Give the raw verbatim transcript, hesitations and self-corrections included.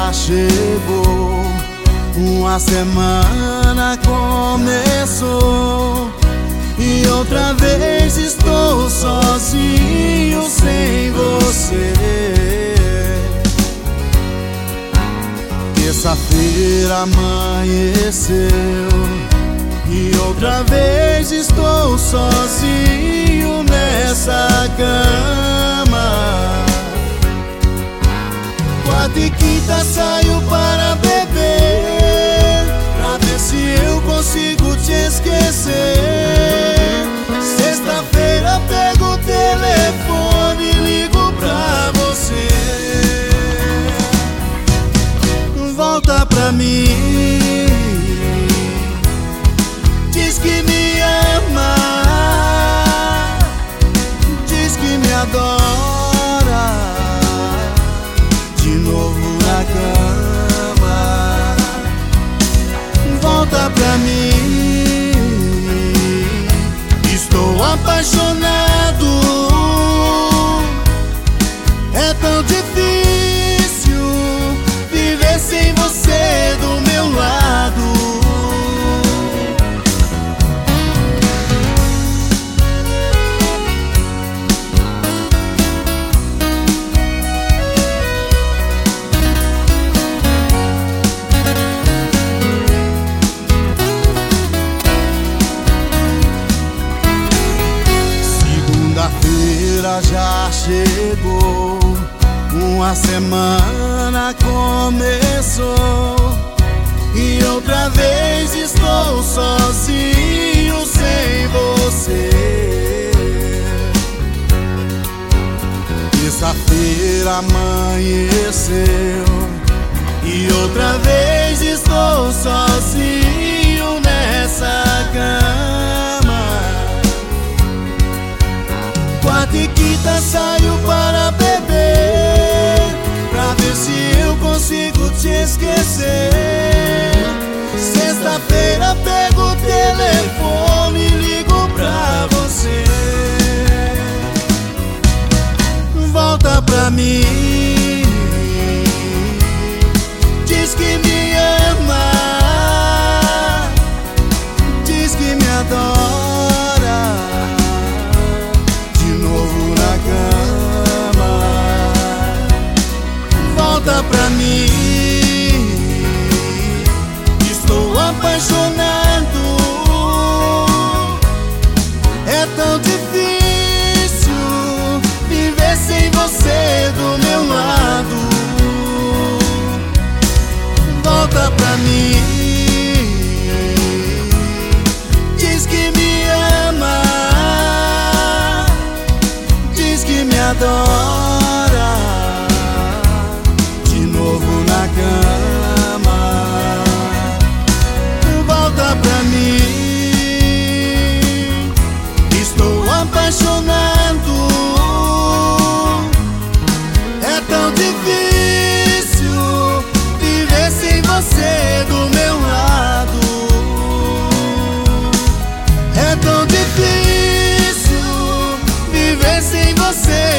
já chegou, uma semana começou e outra vez estou sozinho sem você. Terça-feira amanheceu e outra vez estou sozinho nessa cama. Quarta e quinta saio para beber, pra ver se eu consigo te esquecer. Sexta-feira pego o telefone e ligo pra você. Volta pra mim, diz que me ama, diz que me adora, de novo na cama. Volta pra mim, estou apaixonado. É tão difícil viver sem você do meu lado. Segunda-feira já chegou, uma semana começou e outra vez estou sozinho sem você. Terça-feira amanheceu e outra vez estou sozinho nessa cama. Quarta e quinta saio para beber, pra ver se eu consigo te esquecer. Sexta-feira pego o telefone e ligo pra você. Volta pra mim, diz que me ama, diz que me adora, de novo na cama. Volta pra mim, estou apaixonado. É tão difícil viver sem você do meu lado. Volta pra mim, diz que me ama, diz que me adora, de novo na cama. Volta pra mim, estou apaixonado. É tão difícil viver sem você do meu lado. É tão difícil viver sem você